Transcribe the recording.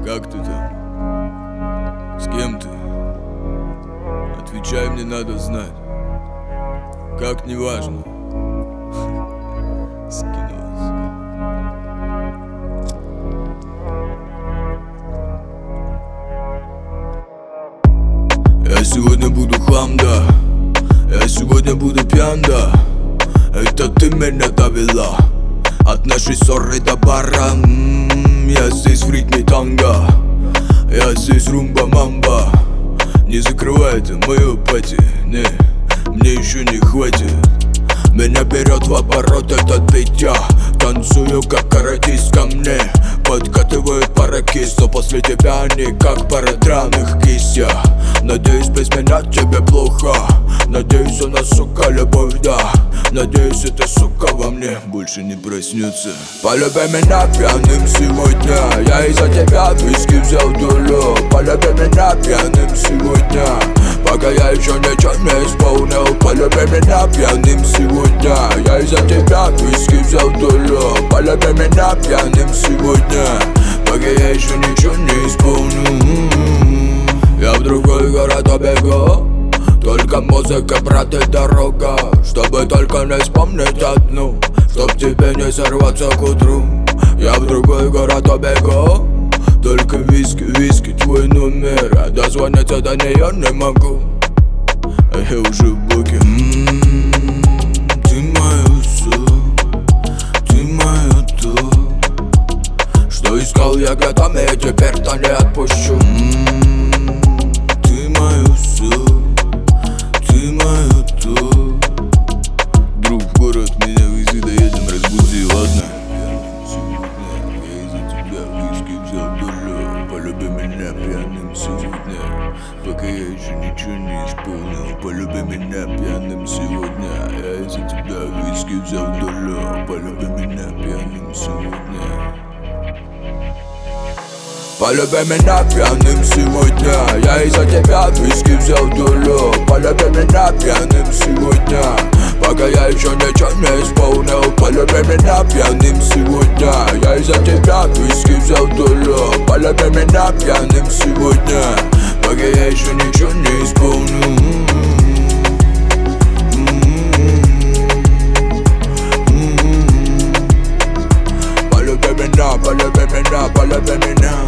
Как ты там? С кем ты? Отвечай, мне надо знать. Как не важно. Скинулась. Я сегодня буду хлам, да. Я сегодня буду пьян, да. Это ты меня довела от нашей ссоры до бара. Я здесь в ритме танго, я здесь румба-мамба. Не закрывайте мою пати, не, мне еще не хватит. Меня берет в оборот этот бит, я танцую как каратист ко мне. Подкатывают пара кист, но после тебя они как пара драных кисть. Я надеюсь, без меня тебе плохо. Надеюсь, у нас, сука, любовь, да. Надеюсь, эта сука во мне больше не проснется. Полюби меня пьяным сегодня. Я из-за тебя виски взял долю. Полюби меня пьяным сегодня, пока я еще ничего не исполнил. Полюби меня пьяным сегодня. Я из-за тебя виски взял долю. Полюби меня пьяным сегодня, пока я еще ничего не исполнил. Я в другой город убегу. Только музыка, брат, и дорога. Чтобы только не вспомнить одну, чтоб тебе не сорваться к утру. Я в другой город убегу. Только виски, виски, твой номер. А дозвониться до нее не могу, а я уже в блоке. Ты моя соль, ты моя то, что искал я годами, и теперь-то не отпущу. Ты моя соль, ты моя то. Друг, в город меня вези, доедем, разбуди, ладно? Сегодня я из-за тебя виски взял долю. Полюби меня пьяным сегодня, пока я еще ничего не исполнил. Полюби меня пьяным сегодня. Я из-за тебя виски взял долю. Полюби меня пьяным сегодня. Полюби меня пьяным сегодня. Я из-за тебя виски взял долю. Полюби меня пьяным сегодня, пока я еще ничего не исполнил. Полюби меня пьяным сегодня. Я из-за тебя виски взял долю. Полюби меня пьяным сегодня, пока я еще ничего не исполнил. Полюби меня, полюби меня, полюби меня.